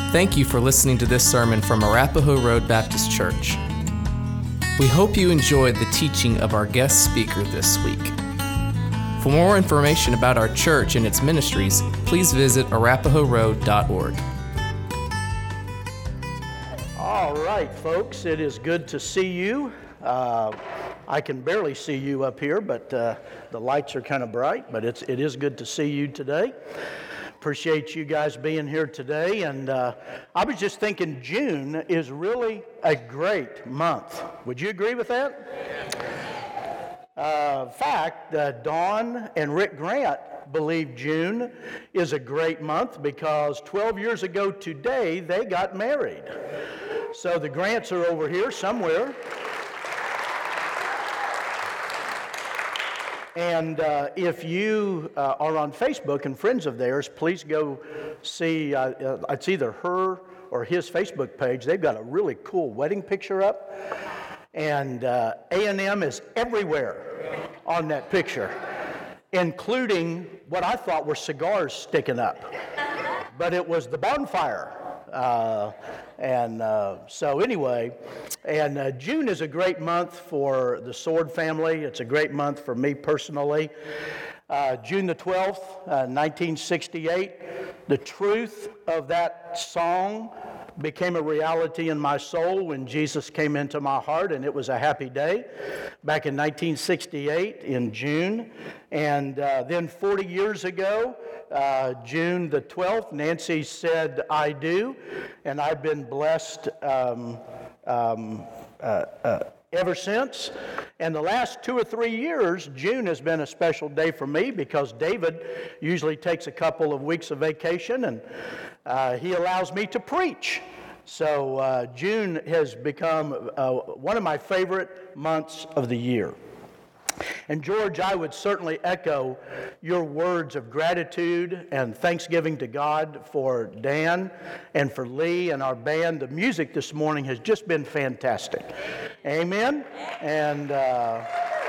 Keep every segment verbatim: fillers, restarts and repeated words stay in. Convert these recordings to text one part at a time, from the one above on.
Thank you for listening to this sermon from Arapahoe Road Baptist Church. We hope you enjoyed the teaching of our guest speaker this week. For more information about our church and its ministries, please visit arapahoe road dot org. All right, folks, it is good to see you. Uh, I can barely see you up here, but uh, the lights are kind of bright, but it's, it is good to see you today. Appreciate you guys being here today, and uh, I was just thinking June is really a great month. Would you agree with that? Uh, in fact, uh, Dawn and Rick Grant believe June is a great month because twelve years ago today they got married. So the Grants are over here somewhere. And uh, if you uh, are on Facebook and friends of theirs, please go see, uh, uh, it's either her or his Facebook page. They've got a really cool wedding picture up. And uh, A and M is everywhere on that picture, including what I thought were cigars sticking up. But it was the bonfire. Uh, and uh, so anyway, and uh, June is a great month for the Sword family. It's a great month for me personally. Uh, June the twelfth, uh, nineteen sixty-eight, the truth of that song became a reality in my soul when Jesus came into my heart, and it was a happy day back in nineteen sixty-eight in June. And uh, then forty years ago, uh, June the twelfth, Nancy said, "I do," and I've been blessed um, um, uh, uh, ever since. And the last two or three years, June has been a special day for me because David usually takes a couple of weeks of vacation, and uh, he allows me to preach. So uh, June has become uh, one of my favorite months of the year. And George, I would certainly echo your words of gratitude and thanksgiving to God for Dan and for Lee and our band. The music this morning has just been fantastic. Amen? And uh,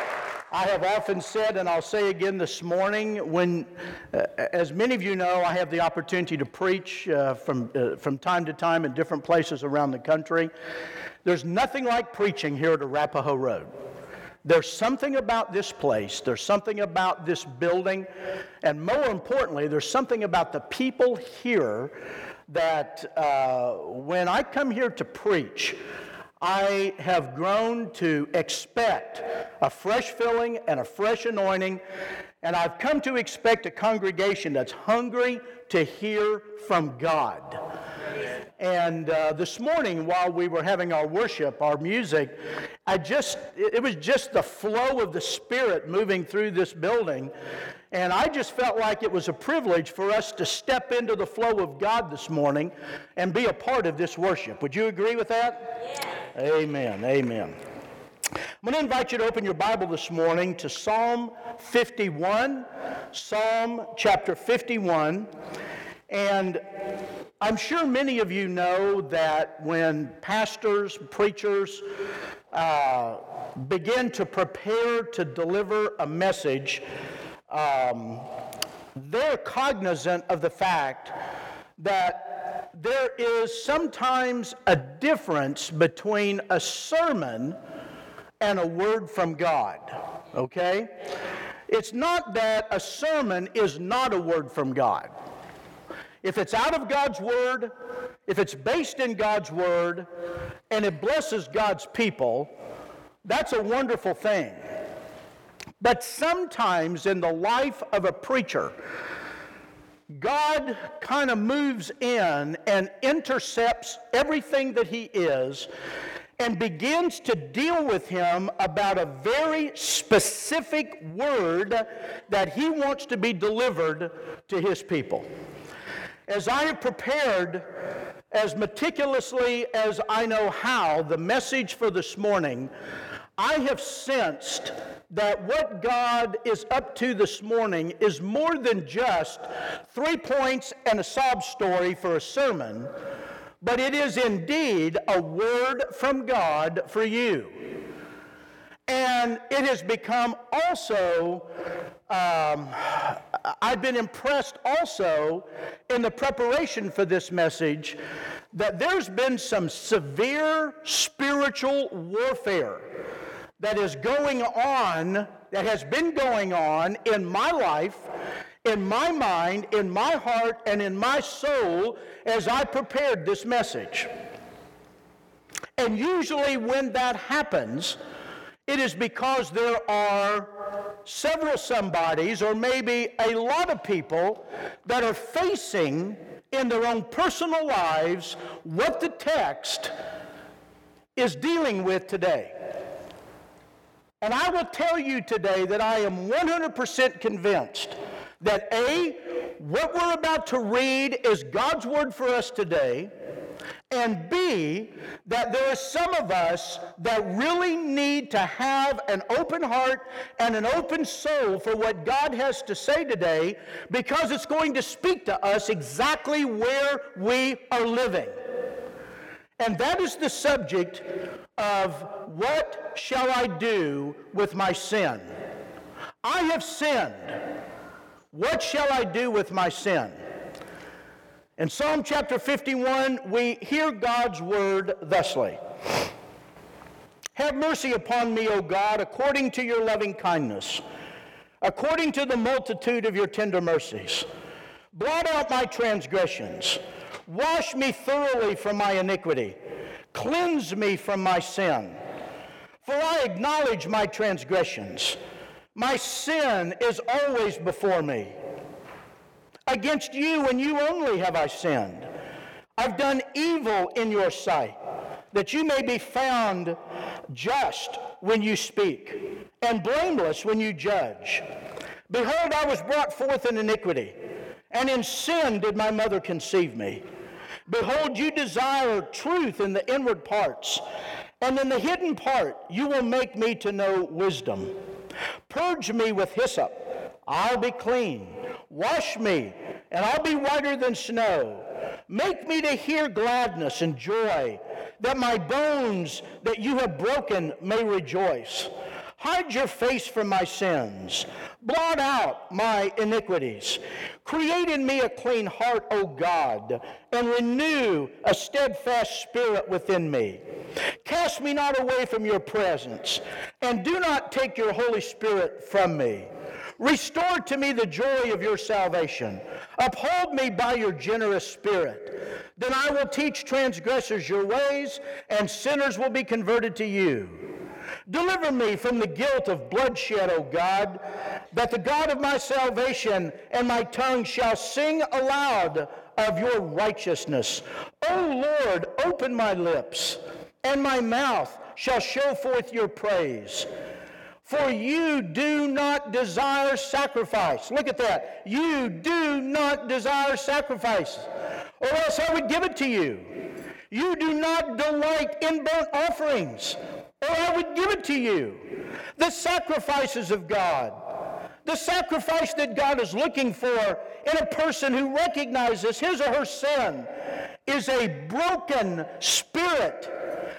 I have often said, and I'll say again this morning, when, uh, as many of you know, I have the opportunity to preach uh, from, uh, from time to time in different places around the country. There's nothing like preaching here at Arapahoe Road. There's something about this place, there's something about this building, and more importantly, there's something about the people here that uh, when I come here to preach, I have grown to expect a fresh filling and a fresh anointing, and I've come to expect a congregation that's hungry to hear from God. And uh, this morning, while we were having our worship, our music, I just, it was just the flow of the Spirit moving through this building. And I just felt like it was a privilege for us to step into the flow of God this morning and be a part of this worship. Would you agree with that? Yeah. Amen. Amen. I'm going to invite you to open your Bible this morning to Psalm fifty-one, Psalm chapter fifty-one. And I'm sure many of you know that when pastors, preachers uh, begin to prepare to deliver a message, um, they're cognizant of the fact that there is sometimes a difference between a sermon and a word from God, okay? It's not that a sermon is not a word from God. If it's out of God's Word, if it's based in God's Word, and it blesses God's people, that's a wonderful thing. But sometimes in the life of a preacher, God kind of moves in and intercepts everything that he is and begins to deal with him about a very specific word that he wants to be delivered to his people. As I have prepared as meticulously as I know how the message for this morning, I have sensed that what God is up to this morning is more than just three points and a sob story for a sermon, but it is indeed a word from God for you. And it has become also, um, I've been impressed also in the preparation for this message that there's been some severe spiritual warfare that is going on, that has been going on in my life, in my mind, in my heart, and in my soul as I prepared this message. And usually when that happens, it is because there are several somebodies, or maybe a lot of people, that are facing in their own personal lives what the text is dealing with today. And I will tell you today that I am one hundred percent convinced that A, what we're about to read is God's word for us today, and B, that there are some of us that really need to have an open heart and an open soul for what God has to say today, because it's going to speak to us exactly where we are living. And that is the subject of what shall I do with my sin? I have sinned. What shall I do with my sin? In Psalm chapter fifty-one, we hear God's word thusly. Have mercy upon me, O God, according to your loving kindness, according to the multitude of your tender mercies. Blot out my transgressions. Wash me thoroughly from my iniquity. Cleanse me from my sin. For I acknowledge my transgressions. My sin is always before me. Against you and you only have I sinned. I've done evil in your sight, that you may be found just when you speak, and blameless when you judge. Behold, I was brought forth in iniquity, and in sin did my mother conceive me. Behold, you desire truth in the inward parts, and in the hidden part you will make me to know wisdom. Purge me with hyssop, I'll be clean. Wash me, and I'll be whiter than snow. Make me to hear gladness and joy, that my bones that you have broken may rejoice. Hide your face from my sins. Blot out my iniquities. Create in me a clean heart, O God, and renew a steadfast spirit within me. Cast me not away from your presence, and do not take your Holy Spirit from me. Restore to me the joy of your salvation. Uphold me by your generous spirit. Then I will teach transgressors your ways, and sinners will be converted to you. Deliver me from the guilt of bloodshed, O God, that the God of my salvation and my tongue shall sing aloud of your righteousness. O Lord, open my lips, and my mouth shall show forth your praise. For you do not desire sacrifice. Look at that. You do not desire sacrifice, or else I would give it to you. You do not delight in burnt offerings, or I would give it to you. The sacrifices of God, the sacrifice that God is looking for in a person who recognizes his or her sin, is a broken spirit,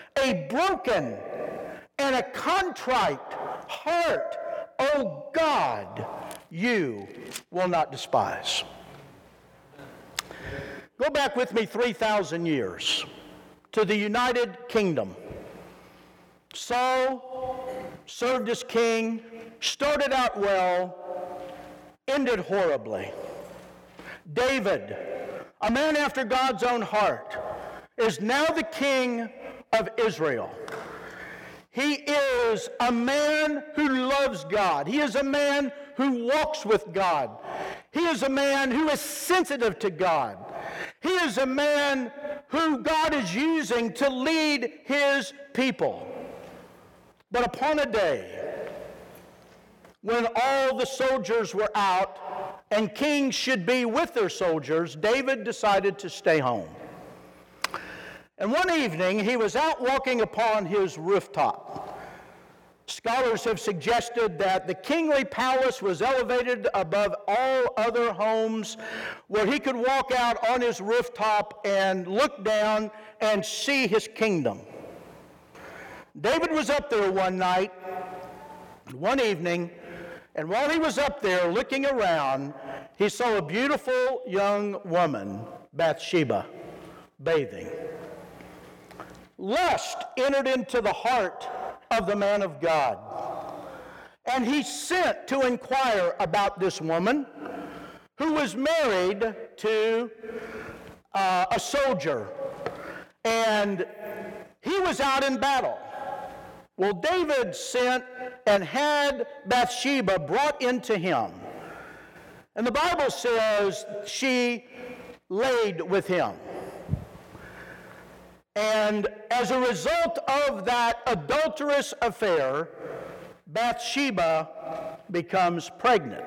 a broken and a contrite heart. Oh God, you will not despise. Go back with me three thousand years to the United Kingdom. Saul served as king, started out well, ended horribly. David, a man after God's own heart, is now the king of Israel. He is a man who loves God. He is a man who walks with God. He is a man who is sensitive to God. He is a man who God is using to lead his people. But upon a day when all the soldiers were out and kings should be with their soldiers, David decided to stay home. And one evening, he was out walking upon his rooftop. Scholars have suggested that the kingly palace was elevated above all other homes, where he could walk out on his rooftop and look down and see his kingdom. David was up there one night, One evening, and while he was up there looking around, he saw a beautiful young woman, Bathsheba, bathing. Lust entered into the heart of the man of God, and he sent to inquire about this woman who was married to uh, a soldier, and he was out in battle. Well, David sent and had Bathsheba brought into him. And the Bible says she laid with him. And as a result of that adulterous affair, Bathsheba becomes pregnant.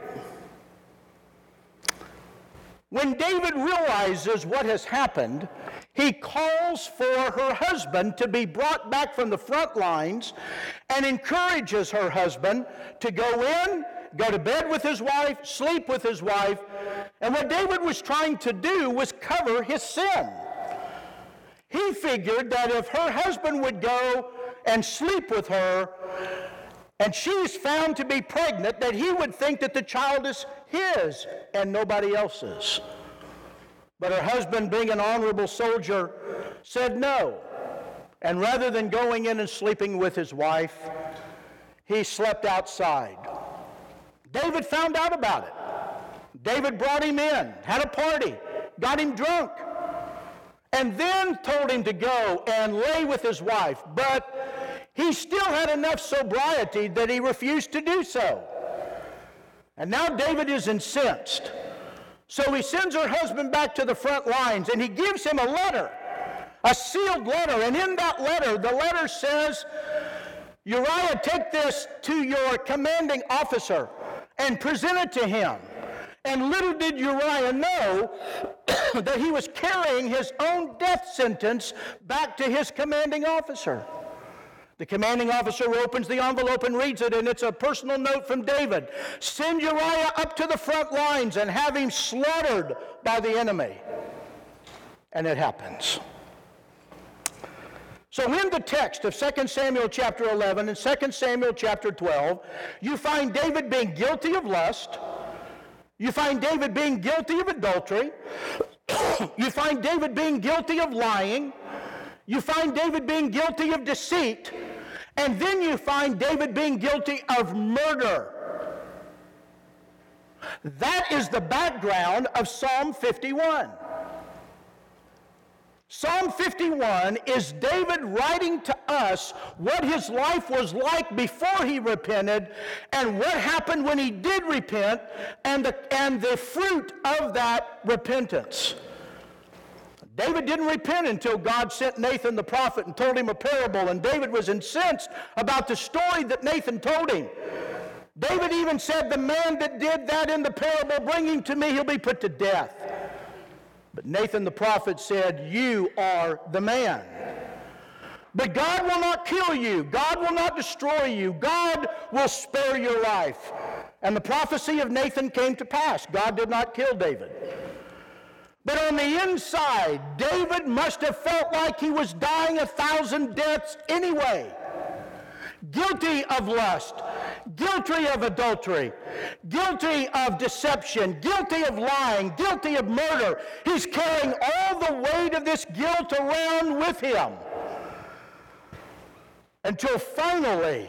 When David realizes what has happened, he calls for her husband to be brought back from the front lines and encourages her husband to go in, go to bed with his wife, sleep with his wife. And what David was trying to do was cover his sin. He figured that if her husband would go and sleep with her and she's found to be pregnant, that he would think that the child is his and nobody else's. But her husband, being an honorable soldier, said no. And rather than going in and sleeping with his wife, he slept outside. David found out about it. David brought him in, had a party, got him drunk, and then told him to go and lay with his wife. But he still had enough sobriety that he refused to do so. And now David is incensed. So he sends her husband back to the front lines, and he gives him a letter, a sealed letter. And in that letter, the letter says, Uriah, take this to your commanding officer and present it to him. And little did Uriah know that he was carrying his own death sentence back to his commanding officer. The commanding officer opens the envelope and reads it, and it's a personal note from David. Send Uriah up to the front lines and have him slaughtered by the enemy. And it happens. So in the text of Second Samuel chapter eleven and Second Samuel chapter twelve, you find David being guilty of lust. You find David being guilty of adultery. You find David being guilty of lying. You find David being guilty of deceit. And then you find David being guilty of murder. That is the background of Psalm fifty-one. Psalm fifty-one is David writing to us what his life was like before he repented and what happened when he did repent and the, and the fruit of that repentance. David didn't repent until God sent Nathan the prophet and told him a parable, and David was incensed about the story that Nathan told him. David even said, the man that did that in the parable, bring him to me, he'll be put to death. But Nathan the prophet said, you are the man. But God will not kill you. God will not destroy you. God will spare your life. And the prophecy of Nathan came to pass. God did not kill David. But on the inside, David must have felt like he was dying a thousand deaths anyway. Guilty of lust, guilty of adultery, guilty of deception, guilty of lying, guilty of murder. He's carrying all the weight of this guilt around with him. Until finally,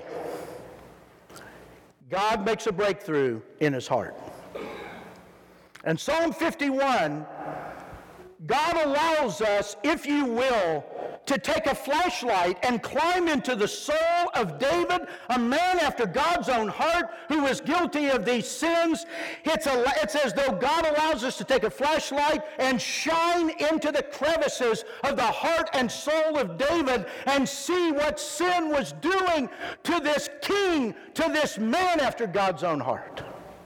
God makes a breakthrough in his heart. In Psalm fifty-one, God allows us, if you will, to take a flashlight and climb into the soul of David, a man after God's own heart who was guilty of these sins. It's, a, it's as though God allows us to take a flashlight and shine into the crevices of the heart and soul of David and see what sin was doing to this king, to this man after God's own heart.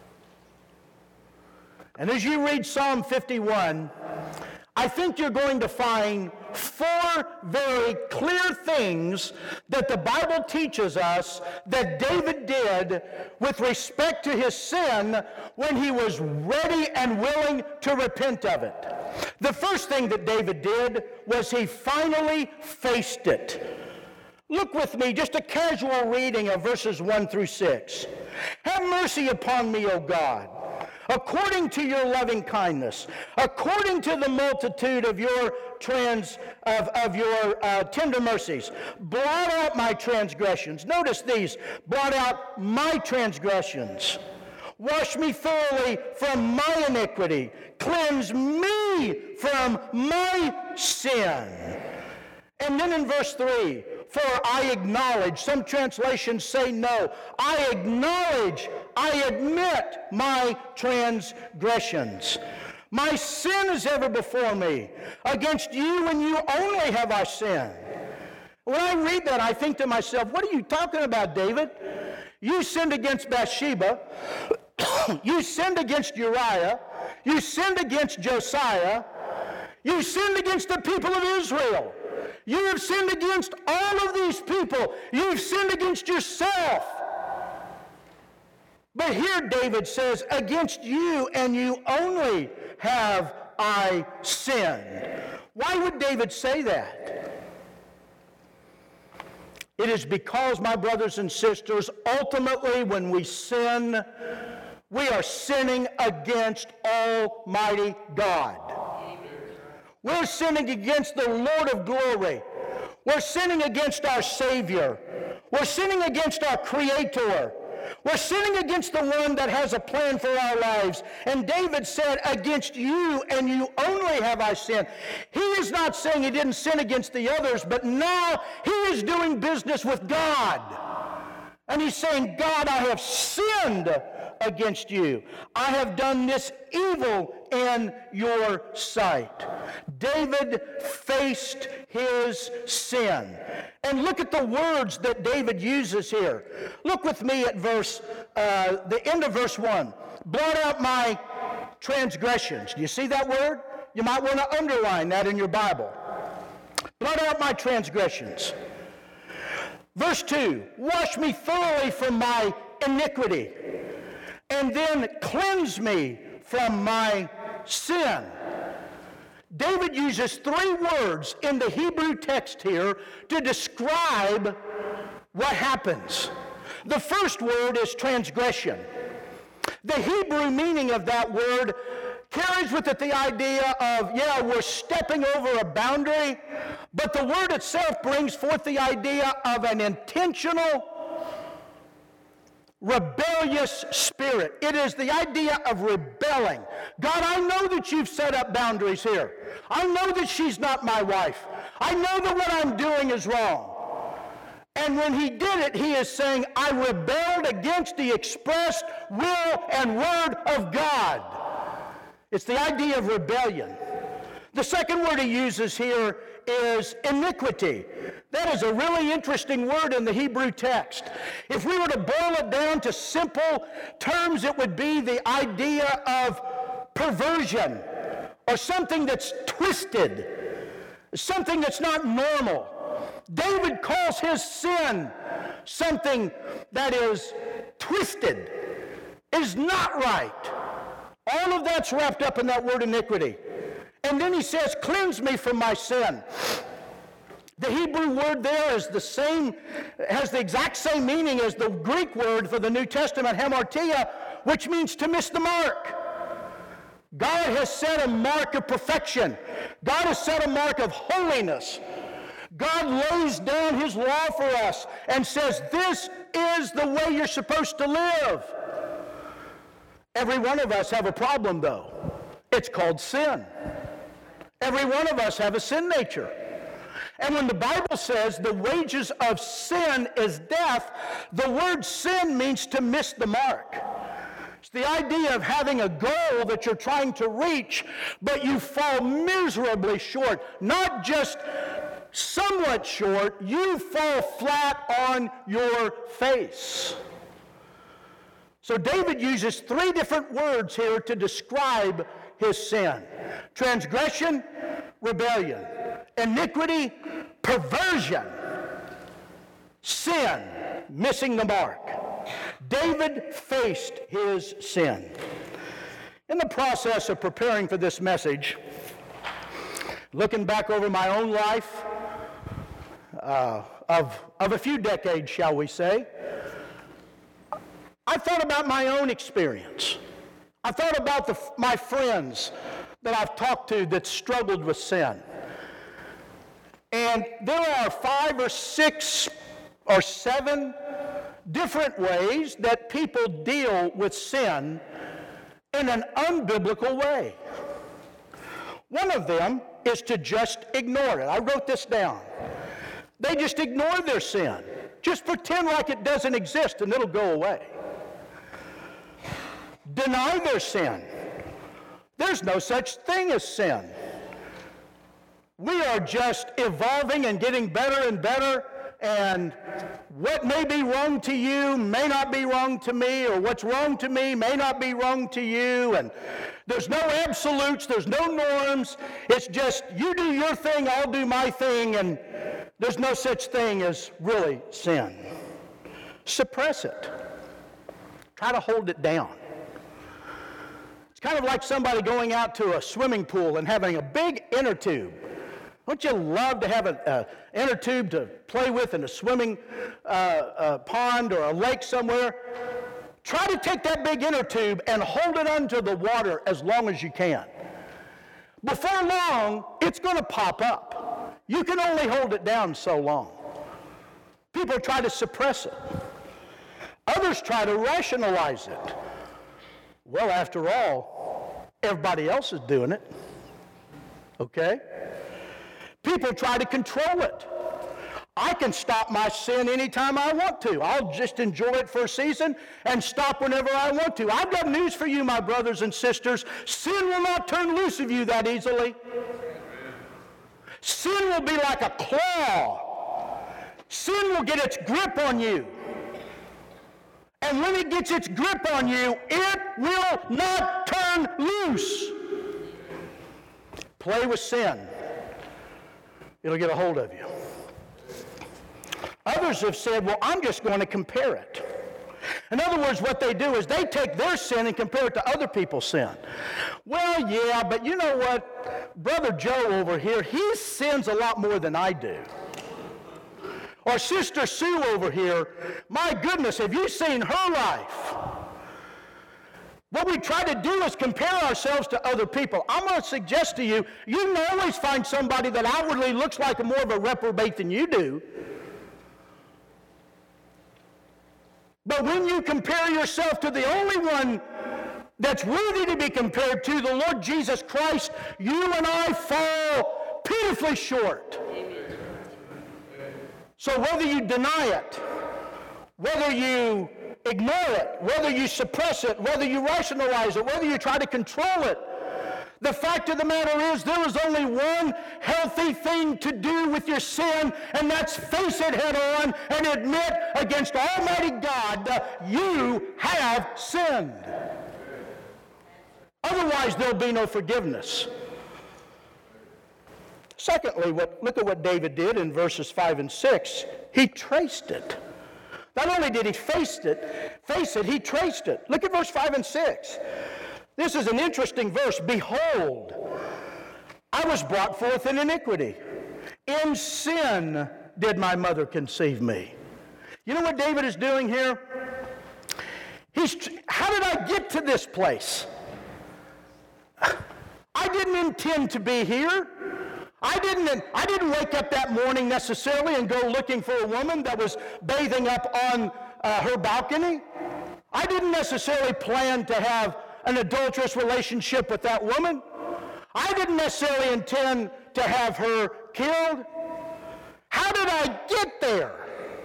And as you read Psalm fifty-one, I think you're going to find four very clear things that the Bible teaches us that David did with respect to his sin when he was ready and willing to repent of it. The first thing that David did was he finally faced it. Look with me, just a casual reading of verses one through six. Have mercy upon me, O God, according to your loving kindness, according to the multitude of your trans of, of your uh, tender mercies. Blot out my transgressions. Notice these. Blot out my transgressions. Wash me thoroughly from my iniquity. Cleanse me from my sin. And then in verse three, for I acknowledge, some translations say no, I acknowledge, I admit my transgressions. My sin is ever before me. Against you and you only have I sinned. When I read that, I think to myself, what are you talking about, David? You sinned against Bathsheba. You sinned against Uriah. You sinned against Josiah. You sinned against the people of Israel. You have sinned against all of these people. You've sinned against yourself. But here David says, against you and you only have I sinned. Why would David say that? It is because, my brothers and sisters, ultimately when we sin, we are sinning against Almighty God. We're sinning against the Lord of glory. We're sinning against our Savior. We're sinning against our Creator. We're sinning against the one that has a plan for our lives. And David said, against you and you only have I sinned. He is not saying he didn't sin against the others, but now he is doing business with God. And he's saying, God, I have sinned against you. I have done this evil in your sight. David faced his sin. And look at the words that David uses here. Look with me at verse, uh, the end of verse one. Blot out my transgressions. Do you see that word? You might want to underline that in your Bible. Blot out my transgressions. Verse two, wash me thoroughly from my iniquity, and then cleanse me from my sin. David uses three words in the Hebrew text here to describe what happens. The first word is transgression. The Hebrew meaning of that word carries with it the idea of, yeah, we're stepping over a boundary, but the word itself brings forth the idea of an intentional, rebellious spirit. It is the idea of rebelling. God, I know that you've set up boundaries here. I know that she's not my wife. I know that what I'm doing is wrong. And when he did it, he is saying, I rebelled against the expressed will and word of God. It's the idea of rebellion. The second word he uses here is iniquity. That is a really interesting word in the Hebrew text. If we were to boil it down to simple terms, it would be the idea of perversion, or something that's twisted, something that's not normal. David calls his sin something that is twisted, is not right. All of that's wrapped up in that word iniquity. And then he says, cleanse me from my sin. The Hebrew word there is the same, has the exact same meaning as the Greek word for the New Testament, hamartia, which means to miss the mark. God has set a mark of perfection. God has set a mark of holiness. God lays down his law for us and says, this is the way you're supposed to live. Every one of us have a problem, though. It's called sin. Every one of us have a sin nature. And when the Bible says the wages of sin is death, the word sin means to miss the mark. It's the idea of having a goal that you're trying to reach, but you fall miserably short. Not just somewhat short, you fall flat on your face. So David uses three different words here to describe his sin. Transgression, rebellion. Iniquity, perversion. Sin, missing the mark. David faced his sin. In the process of preparing for this message, looking back over my own life, uh, of, of a few decades, shall we say, I thought about my own experience. I thought about the, my friends that I've talked to that struggled with sin. And there are five or six or seven different ways that people deal with sin in an unbiblical way. One of them is to just ignore it. I wrote this down. They just ignore their sin. Just pretend like it doesn't exist and it'll go away. Deny their sin. There's no such thing as sin. We are just evolving and getting better and better, and what may be wrong to you may not be wrong to me, or what's wrong to me may not be wrong to you, and there's no absolutes, there's no norms. It's just you do your thing, I'll do my thing, and there's no such thing as really sin. Suppress it. Try to hold it down. It's kind of like somebody going out to a swimming pool and having a big inner tube. Don't you love to have an inner tube to play with in a swimming uh, uh, pond or a lake somewhere? Try to take that big inner tube and hold it under the water as long as you can. Before long, it's going to pop up. You can only hold it down so long. People try to suppress it. Others try to rationalize it. Well, after all, everybody else is doing it. Okay? People try to control it. I can stop my sin anytime I want to. I'll just enjoy it for a season and stop whenever I want to. I've got news for you, my brothers and sisters. Sin will not turn loose of you that easily. Sin will be like a claw. Sin will get its grip on you. And when it gets its grip on you, it will not turn loose. Play with sin. It'll get a hold of you. Others have said, well, I'm just going to compare it. In other words, what they do is they take their sin and compare it to other people's sin. Well, yeah, but you know what? Brother Joe over here, he sins a lot more than I do. Or Sister Sue over here, my goodness, have you seen her life? What we try to do is compare ourselves to other people. I'm going to suggest to you, you can always find somebody that outwardly looks like a more of a reprobate than you do. But when you compare yourself to the only one that's worthy to be compared to, the Lord Jesus Christ, you and I fall pitifully short. So whether you deny it, whether you ignore it, whether you suppress it, whether you rationalize it, whether you try to control it, the fact of the matter is there is only one healthy thing to do with your sin, and that's face it head on and admit against Almighty God that you have sinned. Otherwise, there'll be no forgiveness. Secondly, what, look at what David did in verses five and six. He traced it. Not only did he face it, face it, he traced it. Look at verse five and six. This is an interesting verse. Behold, I was brought forth in iniquity. In sin did my mother conceive me. You know what David is doing here? He's, how did I get to this place? I didn't intend to be here. I didn't, I didn't wake up that morning necessarily and go looking for a woman that was bathing up on uh, her balcony. I didn't necessarily plan to have an adulterous relationship with that woman. I didn't necessarily intend to have her killed. How did I get there?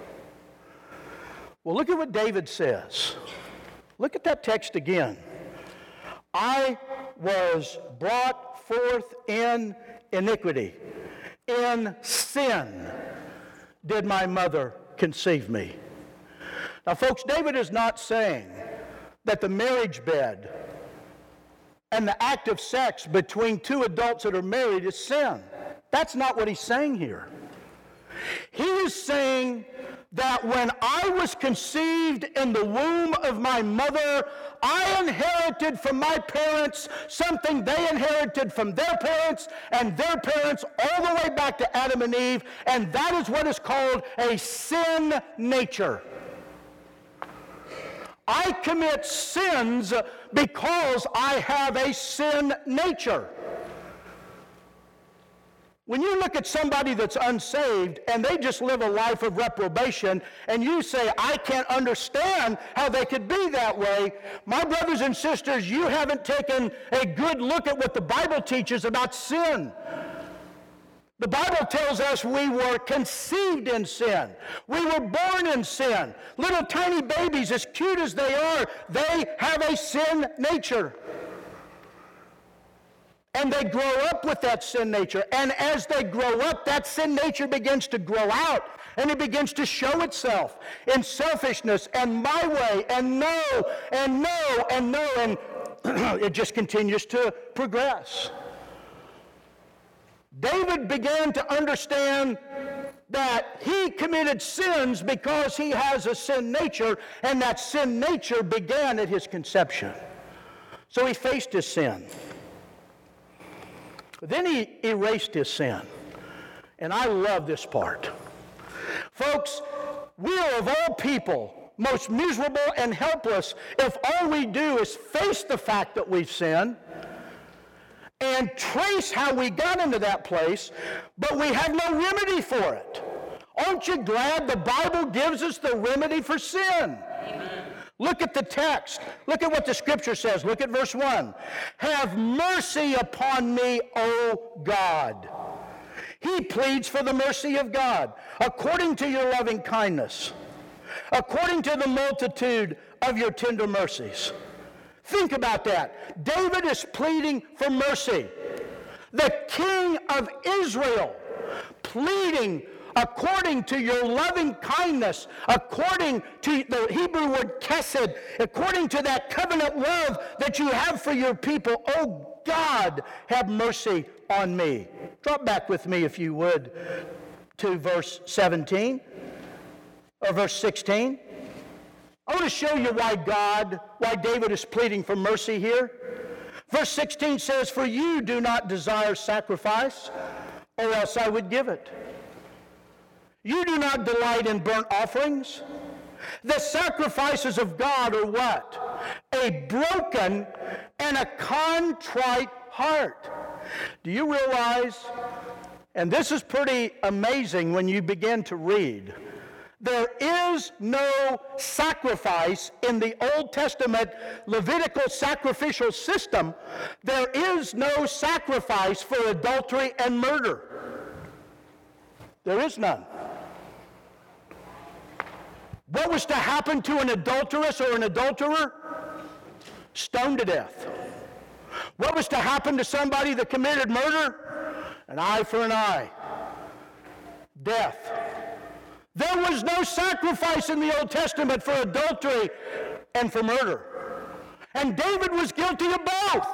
Well, look at what David says. Look at that text again. I was brought forth in iniquity. In sin did my mother conceive me. Now, folks, David is not saying that the marriage bed and the act of sex between two adults that are married is sin. That's not what he's saying here. He is saying that when I was conceived in the womb of my mother, I inherited from my parents something they inherited from their parents and their parents all the way back to Adam and Eve, and that is what is called a sin nature. I commit sins because I have a sin nature. When you look at somebody that's unsaved and they just live a life of reprobation and you say, I can't understand how they could be that way, my brothers and sisters, you haven't taken a good look at what the Bible teaches about sin. The Bible tells us we were conceived in sin. We were born in sin. Little tiny babies, as cute as they are, they have a sin nature. And they grow up with that sin nature. And as they grow up, that sin nature begins to grow out. And it begins to show itself in selfishness and my way and no and no and no. And it just continues to progress. David began to understand that he committed sins because he has a sin nature, and that sin nature began at his conception. So he faced his sin. Then he erased his sin. And I love this part. Folks, we are of all people most miserable and helpless if all we do is face the fact that we've sinned and trace how we got into that place, but we have no remedy for it. Aren't you glad the Bible gives us the remedy for sin? Amen. Look at the text. Look at what the Scripture says. Look at verse one. Have mercy upon me, O God. He pleads for the mercy of God, according to your loving kindness, according to the multitude of your tender mercies. Think about that. David is pleading for mercy. The King of Israel pleading according to your loving kindness, according to the Hebrew word chesed, according to that covenant love that you have for your people. Oh God, have mercy on me. Drop back with me, if you would, to verse seventeen, or verse sixteen. I want to show you why God, why David is pleading for mercy here. Verse sixteen says, for you do not desire sacrifice, or else I would give it. You do not delight in burnt offerings. The sacrifices of God are what? A broken and a contrite heart. Do you realize, and this is pretty amazing when you begin to read, there is no sacrifice in the Old Testament Levitical sacrificial system. There is no sacrifice for adultery and murder. There is none. What was to happen to an adulteress or an adulterer? Stoned to death. What was to happen to somebody that committed murder? An eye for an eye. Death. There was no sacrifice in the Old Testament for adultery and for murder. And David was guilty of both.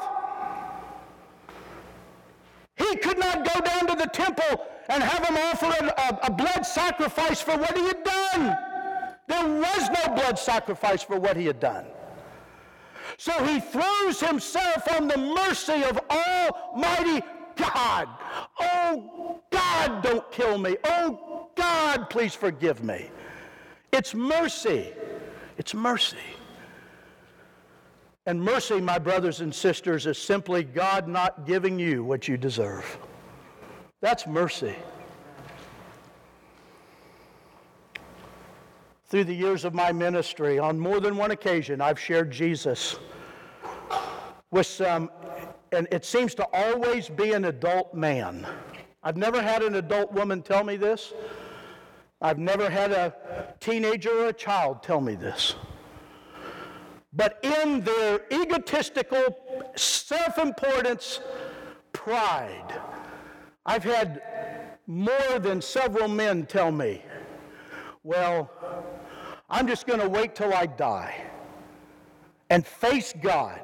He could not go down to the temple and have him offer a, a blood sacrifice for what he had done. There was no blood sacrifice for what he had done. So he throws himself on the mercy of Almighty God. Oh, God, don't kill me. Oh, God, please forgive me. It's mercy. It's mercy. And mercy, my brothers and sisters, is simply God not giving you what you deserve. That's mercy. Through the years of my ministry, on more than one occasion, I've shared Jesus with some, and it seems to always be an adult man. I've never had an adult woman tell me this. I've never had a teenager or a child tell me this. But in their egotistical self-importance, pride, I've had more than several men tell me, well, I'm just going to wait till I die and face God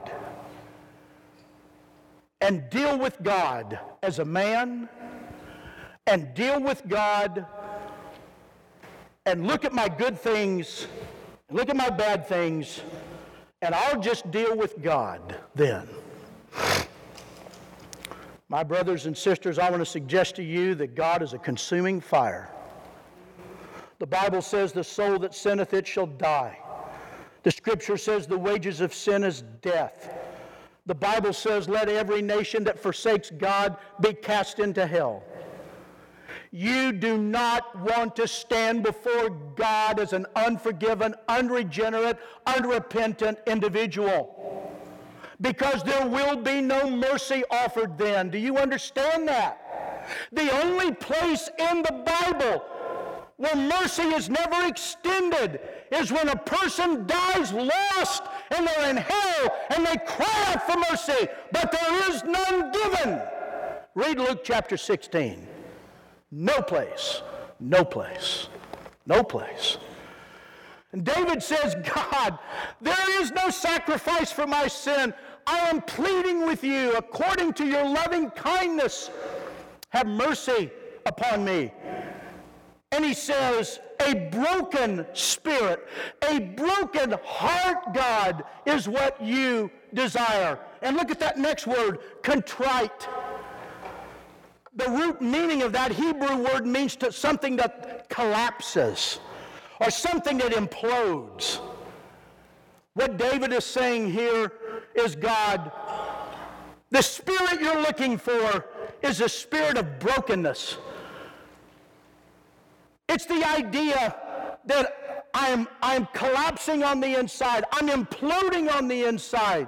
and deal with God as a man and deal with God and look at my good things, and look at my bad things, and I'll just deal with God then. My brothers and sisters, I want to suggest to you that God is a consuming fire. The Bible says the soul that sinneth, it shall die. The Scripture says the wages of sin is death. The Bible says, let every nation that forsakes God be cast into hell. You do not want to stand before God as an unforgiven, unregenerate, unrepentant individual, because there will be no mercy offered then. Do you understand that? The only place in the Bible where mercy is never extended is when a person dies lost and they're in hell and they cry out for mercy, but there is none given. Read Luke chapter sixteen. No place, no place, no place. And David says, God, there is no sacrifice for my sin. I am pleading with you according to your loving kindness. Have mercy upon me. And he says, a broken spirit, a broken heart, God, is what you desire. And look at that next word, contrite. The root meaning of that Hebrew word means to something that collapses or something that implodes. What David is saying here is, God, the spirit you're looking for is a spirit of brokenness. It's the idea that I'm, I'm collapsing on the inside. I'm imploding on the inside.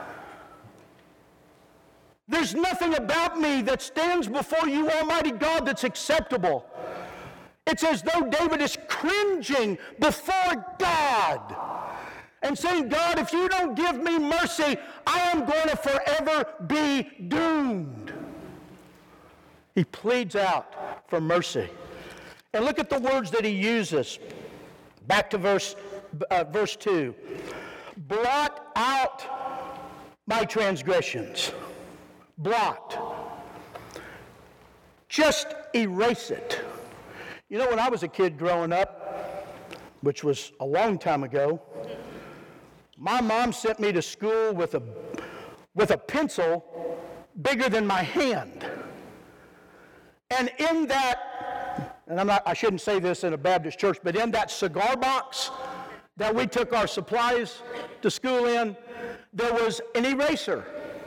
There's nothing about me that stands before you, Almighty God, that's acceptable. It's as though David is cringing before God and saying, God, if you don't give me mercy, I am going to forever be doomed. He pleads out for mercy. And look at the words that he uses. Back to verse, uh, verse two. Blot out my transgressions. Blot. Just erase it. You know, when I was a kid growing up, which was a long time ago, my mom sent me to school with a, with a pencil bigger than my hand. And in that, and I'm not, I shouldn't say this in a Baptist church, but in that cigar box that we took our supplies to school in, there was an eraser.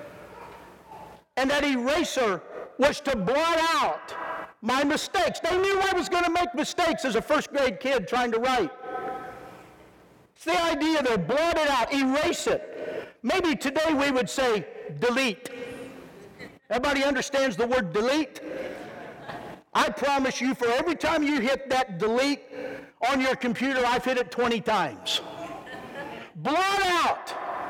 And that eraser was to blot out my mistakes. They knew I was going to make mistakes as a first grade kid trying to write. It's the idea to blot it out, erase it. Maybe today we would say delete. Everybody understands the word delete? I promise you, for every time you hit that delete on your computer, I've hit it twenty times. Blot out,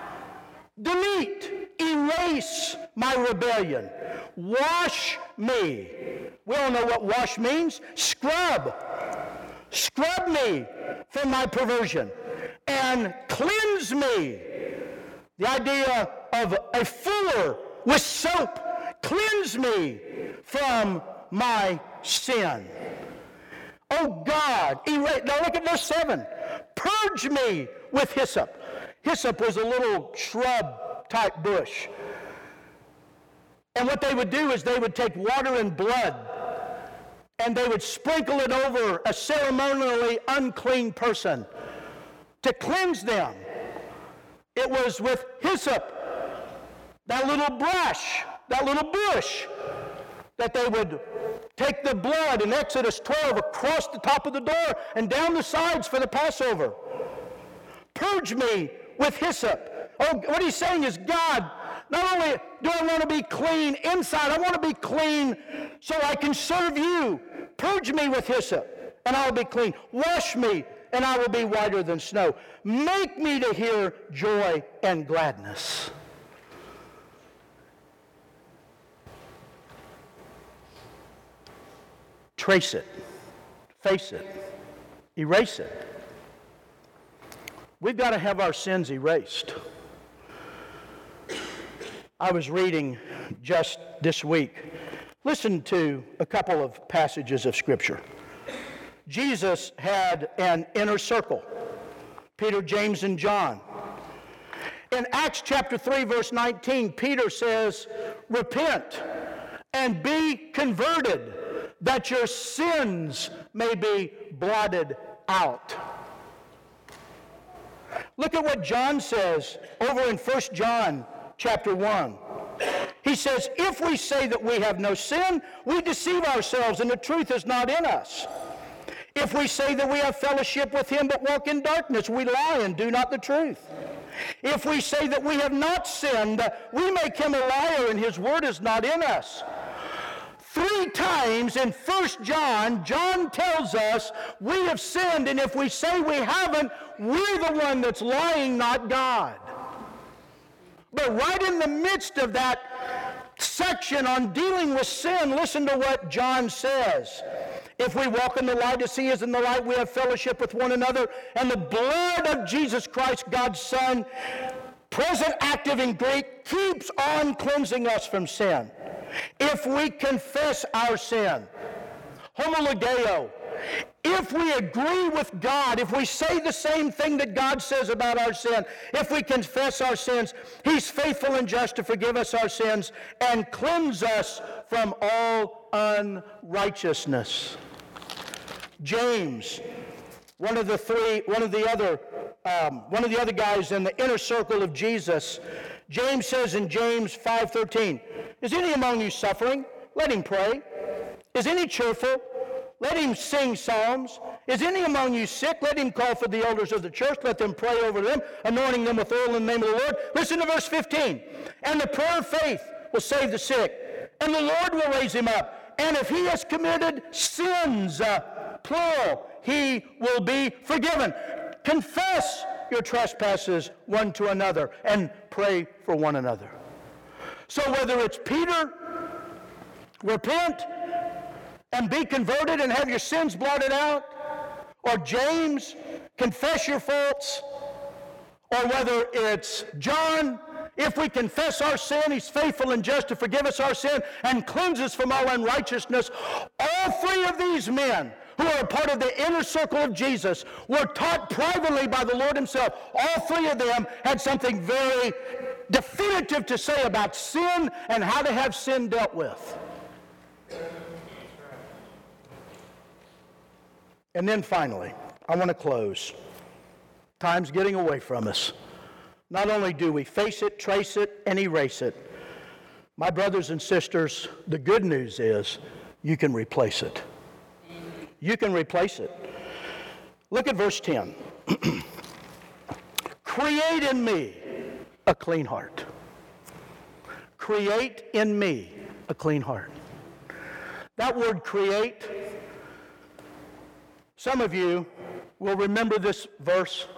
delete, erase my rebellion. Wash me. We all know what wash means. Scrub. Scrub me from my perversion and cleanse me. The idea of a fuller with soap. Cleanse me from my sin. Oh God, erase. Now look at verse seven. Purge me with hyssop. Hyssop was a little shrub type bush. And what they would do is they would take water and blood and they would sprinkle it over a ceremonially unclean person to cleanse them. It was with hyssop, that little brush, that little bush, that they would take the blood in Exodus twelve across the top of the door and down the sides for the Passover. Purge me with hyssop. Oh, what he's saying is, God, not only do I want to be clean inside, I want to be clean so I can serve you. Purge me with hyssop, and I will be clean. Wash me, and I will be whiter than snow. Make me to hear joy and gladness. Trace it, face it, erase it. We've got to have our sins erased. I was reading just this week. Listen to a couple of passages of Scripture. Jesus had an inner circle, Peter, James, and John. In Acts chapter three, verse nineteen, Peter says, repent and be converted, that your sins may be blotted out. Look at what John says over in First John chapter one. He says, if we say that we have no sin, we deceive ourselves and the truth is not in us. If we say that we have fellowship with him but walk in darkness, we lie and do not the truth. If we say that we have not sinned, we make him a liar and his word is not in us. Three times in First John, John tells us we have sinned, and if we say we haven't, we're the one that's lying, not God. But right in the midst of that section on dealing with sin, listen to what John says. If we walk in the light as he is in the light, we have fellowship with one another, and the blood of Jesus Christ, God's Son, present active in Greek, keeps on cleansing us from sin. If we confess our sin, homologeo, if we agree with God, if we say the same thing that God says about our sin, if we confess our sins, he's faithful and just to forgive us our sins and cleanse us from all unrighteousness. James, one of the three, one of the other, um, one of the other guys in the inner circle of Jesus, James says in James five thirteen, is any among you suffering? Let him pray. Is any cheerful? Let him sing psalms. Is any among you sick? Let him call for the elders of the church. Let them pray over them, anointing them with oil in the name of the Lord. Listen to verse fifteen. And the prayer of faith will save the sick, and the Lord will raise him up. And if he has committed sins, uh, plural, he will be forgiven. Confess your trespasses one to another and pray for one another. So whether it's Peter, repent and be converted and have your sins blotted out, or James, confess your faults, or whether it's John, if we confess our sin, he's faithful and just to forgive us our sin and cleanse us from all unrighteousness. All three of these men who are a part of the inner circle of Jesus were taught privately by the Lord himself. All three of them had something very definitive to say about sin and how to have sin dealt with. And then finally, I want to close. Time's getting away from us. Not only do we face it, trace it, and erase it, my brothers and sisters, the good news is you can replace it. You can replace it. Look at verse ten. Create in me a clean heart. Create in me a clean heart. That word create, some of you will remember this verse.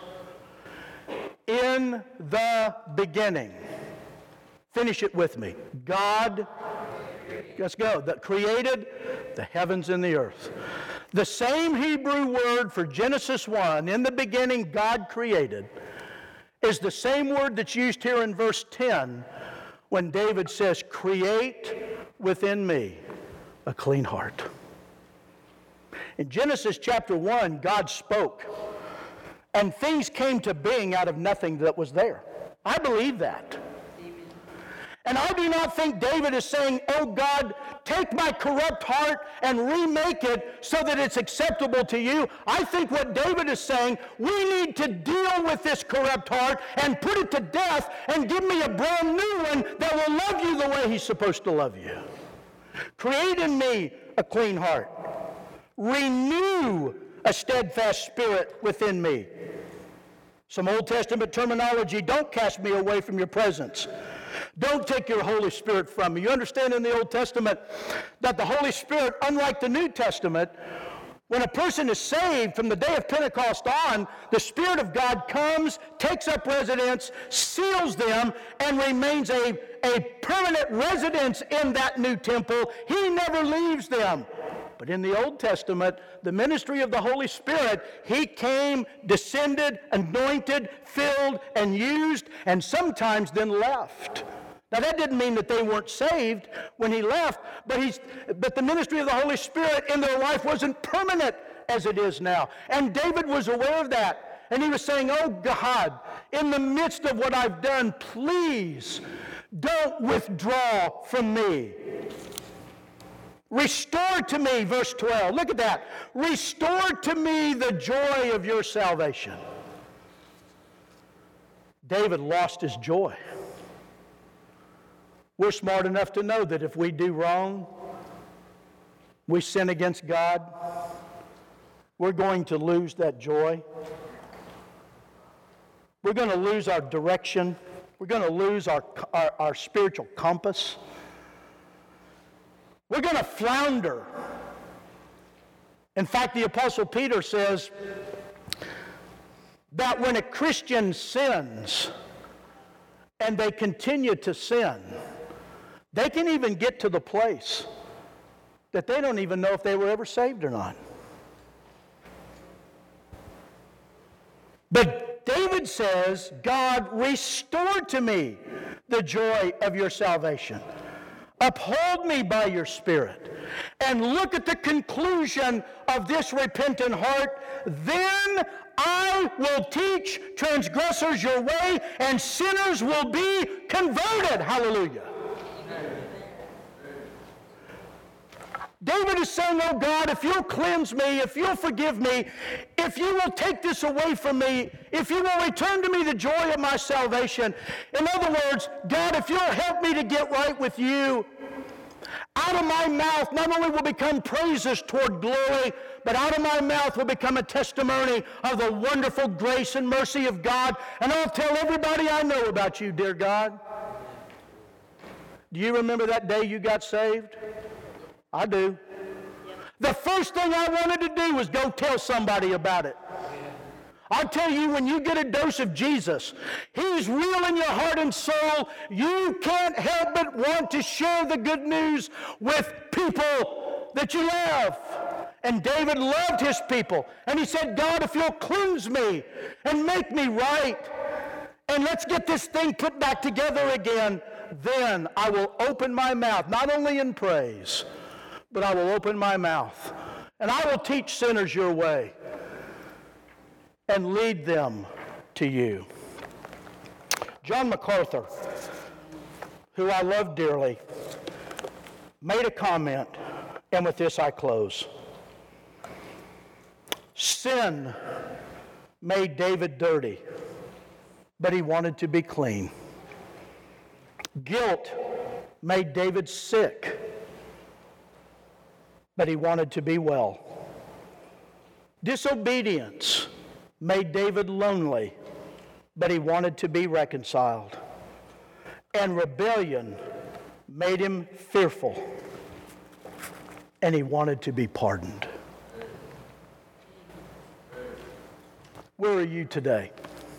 In the beginning. Finish it with me. God, let's go, that created the heavens and the earth. The same Hebrew word for Genesis one, in the beginning God created, is the same word that's used here in verse ten when David says, create within me a clean heart. In Genesis chapter one, God spoke. And things came to being out of nothing that was there. I believe that. Amen. And I do not think David is saying, oh God, take my corrupt heart and remake it so that it's acceptable to you. I think what David is saying, we need to deal with this corrupt heart and put it to death and give me a brand new one that will love you the way he's supposed to love you. Create in me a clean heart. Renew a steadfast spirit within me. Some Old Testament terminology, don't cast me away from your presence. Don't take your Holy Spirit from me. You understand in the Old Testament that the Holy Spirit, unlike the New Testament, when a person is saved from the day of Pentecost on, the Spirit of God comes, takes up residence, seals them, and remains a, a permanent residence in that new temple. He never leaves them. But in the Old Testament, the ministry of the Holy Spirit, he came, descended, anointed, filled, and used, and sometimes then left. Now that didn't mean that they weren't saved when he left, but he's but the ministry of the Holy Spirit in their life wasn't permanent as it is now. And David was aware of that. And he was saying, oh God, in the midst of what I've done, please don't withdraw from me. Restore to me, verse twelve. Look at that. Restore to me the joy of your salvation. David lost his joy. We're smart enough to know that if we do wrong, we sin against God, we're going to lose that joy. We're going to lose our direction. We're going to lose our, our, our spiritual compass. We're going to flounder. In fact, the Apostle Peter says that when a Christian sins and they continue to sin, they can even get to the place that they don't even know if they were ever saved or not. But David says, God, restore to me the joy of your salvation. Uphold me by your Spirit. And look at the conclusion of this repentant heart. Then I will teach transgressors your way, and sinners will be converted. Hallelujah. David is saying, oh God, if you'll cleanse me, if you'll forgive me, if you will take this away from me, if you will return to me the joy of my salvation. In other words, God, if you'll help me to get right with you, out of my mouth not only will become praises toward glory, but out of my mouth will become a testimony of the wonderful grace and mercy of God. And I'll tell everybody I know about you, dear God. Do you remember that day you got saved? I do. The first thing I wanted to do was go tell somebody about it. I'll tell you, when you get a dose of Jesus, He's real in your heart and soul. You can't help but want to share the good news with people that you love. And David loved his people. And he said, God, if you'll cleanse me and make me right, and let's get this thing put back together again, then I will open my mouth, not only in praise, but I will open my mouth, and I will teach sinners your way and lead them to you. John MacArthur, who I love dearly, made a comment, and with this I close. Sin made David dirty, but he wanted to be clean. Guilt made David sick, but he wanted to be well. Disobedience made David lonely, but he wanted to be reconciled. And rebellion made him fearful, and he wanted to be pardoned. Where are you today?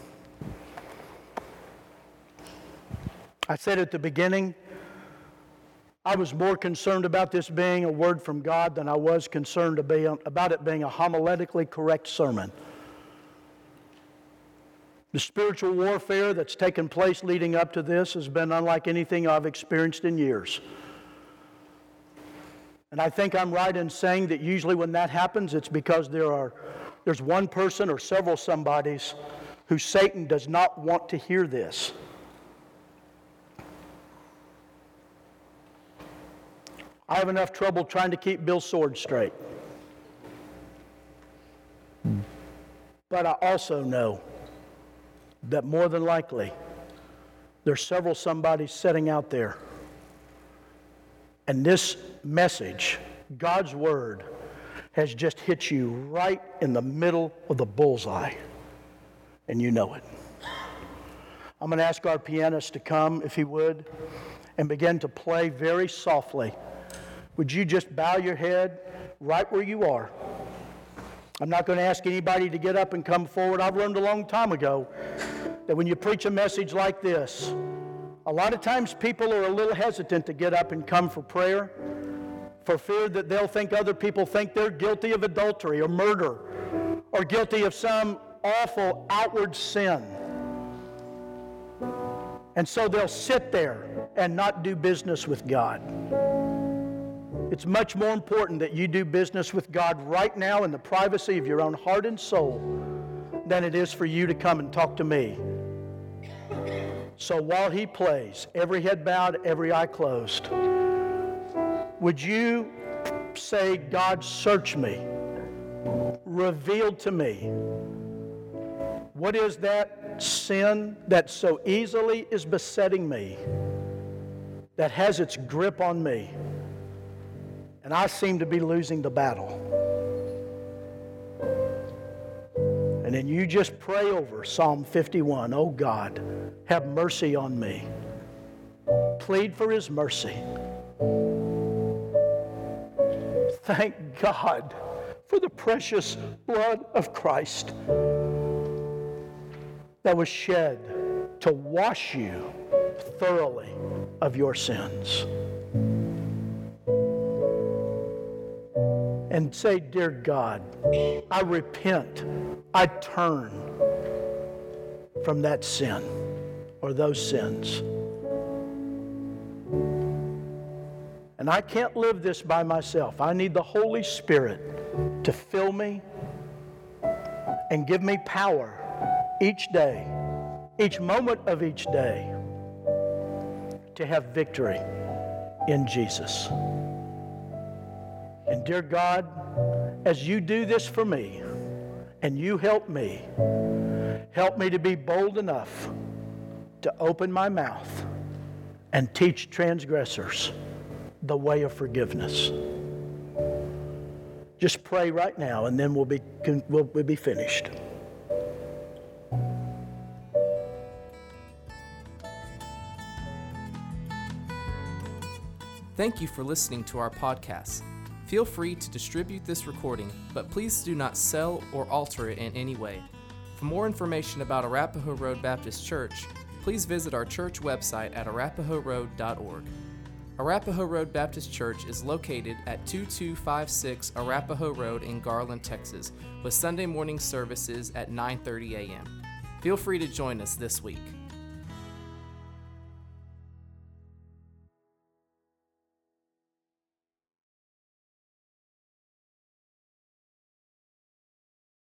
I said at the beginning, I was more concerned about this being a word from God than I was concerned about it being a homiletically correct sermon. The spiritual warfare that's taken place leading up to this has been unlike anything I've experienced in years. And I think I'm right in saying that usually when that happens, it's because there are there's one person or several somebodies who Satan does not want to hear this. I have enough trouble trying to keep Bill's sword straight. But I also know that more than likely there's several somebodies sitting out there. And this message, God's Word, has just hit you right in the middle of the bullseye. And you know it. I'm going to ask our pianist to come, if he would, and begin to play very softly. Would you just bow your head right where you are? I'm not going to ask anybody to get up and come forward. I've learned a long time ago that when you preach a message like this, a lot of times people are a little hesitant to get up and come for prayer for fear that they'll think other people think they're guilty of adultery or murder or guilty of some awful outward sin. And so they'll sit there and not do business with God. It's much more important that you do business with God right now in the privacy of your own heart and soul than it is for you to come and talk to me. So while he plays, every head bowed, every eye closed, would you say, God, search me, reveal to me, what is that sin that so easily is besetting me, that has its grip on me, and I seem to be losing the battle. And then you just pray over Psalm fifty-one. Oh God, have mercy on me. Plead for his mercy. Thank God for the precious blood of Christ that was shed to wash you thoroughly of your sins. And say, dear God, I repent, I turn from that sin or those sins. And I can't live this by myself. I need the Holy Spirit to fill me and give me power each day, each moment of each day, to have victory in Jesus. And dear God, as you do this for me, and you help me, help me to be bold enough to open my mouth and teach transgressors the way of forgiveness. Just pray right now, and then we'll be, we'll, we'll be finished. Thank you for listening to our podcast. Feel free to distribute this recording, but please do not sell or alter it in any way. For more information about Arapahoe Road Baptist Church, please visit our church website at arapahoe road dot org. Arapahoe Road Baptist Church is located at two two five six Arapahoe Road in Garland, Texas, with Sunday morning services at nine thirty a.m. Feel free to join us this week.